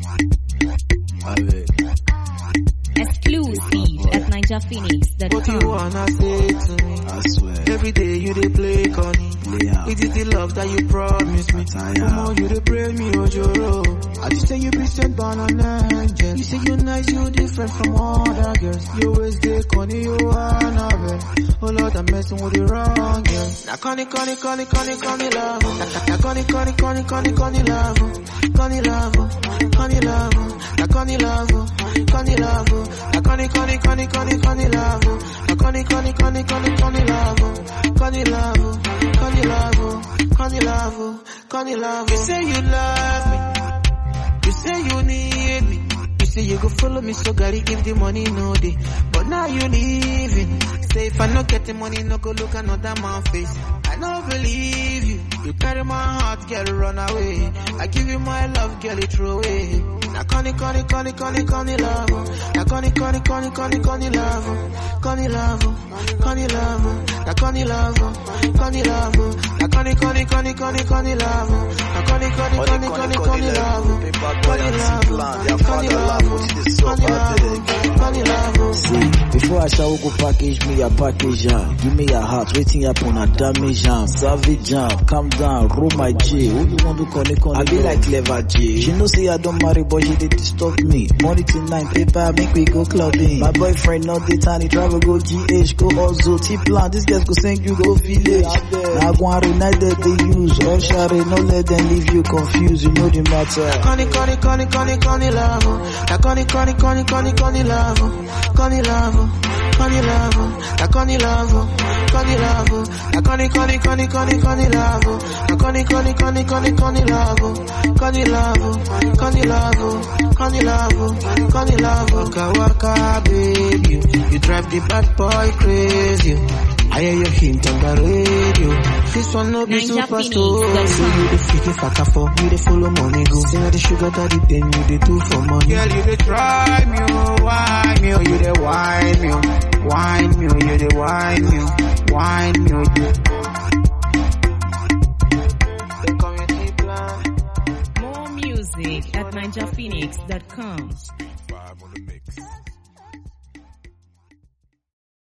Exclusive at NigerPhoenix.com. What you wanna say to me? I swear. Every day you dey play Connie. It is the love that you promised me. Come on, you dey pray me, Ojoro. I just say you be sent by an angel. You say you nice, you different from other girls. You always dey Connie, you are novel. Oh Lord, I'm messing with the wrong girl. Now Connie love. Now Connie love. Connie love. Now Connie love. Connie love. Now Connie love. Connie love. Now Connie love. Now Connie love. Connie love. You say you love me. You say you need me. You say you go follow me, so gotta give the money no day. But now you leaving. Say if I no get the money, no go look another man face. I don't believe you. You carry my heart, girl, run away. I give you my love, girl, you throw away. Now Connie love. Now Connie love. Connie love. Now Connie love. Connie love. Now Connie love. Connie love. Now Connie love. Connie love. Now Connie love. See, before I shall go package me a package jam. Give me a heart, waiting upon a damage jam. Savage jam, calm down, roll my J. Who you want to connect? I be like clever J. She know say I don't marry, but she did disturb me. Money tonight, paper, make we go clubbing. My boyfriend not the tiny travel, go GH, go also T-Plan. This girls go sing you, go village. Now go and United they use. All share, no let them leave you confused. You know the matter. Connie love. Now Connie love. Connie love. Connie love. Now Connie love. Connie love. Now Connie love. Connie love. Waka waka baby, you drive the bad boy crazy. I hear your hint on the radio. This one no be super story. So you the freaky fucker for you the follow money go. Say the sugar daddy then you the do for money. Girl you the drive me, wine me, you the wine me, you the wine me. The community plan. More music at NigerPhoenix.com.